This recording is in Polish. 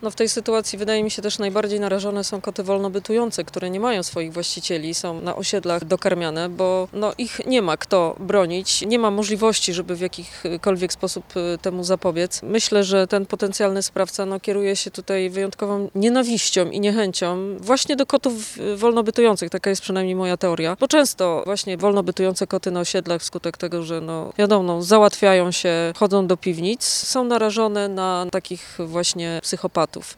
No w tej sytuacji wydaje mi się też najbardziej narażone są koty wolnobytujące, które nie mają swoich właścicieli, są na osiedlach dokarmiane, bo ich nie ma kto bronić, nie ma możliwości, żeby w jakikolwiek sposób temu zapobiec. Myślę, że ten potencjalny sprawca kieruje się tutaj wyjątkową nienawiścią i niechęcią właśnie do kotów wolnobytujących, taka jest przynajmniej moja teoria, bo często właśnie wolnobytujące koty na osiedlach wskutek tego, że wiadomo, załatwiają się, chodzą do piwnic, są narażone na takich właśnie psychopatów.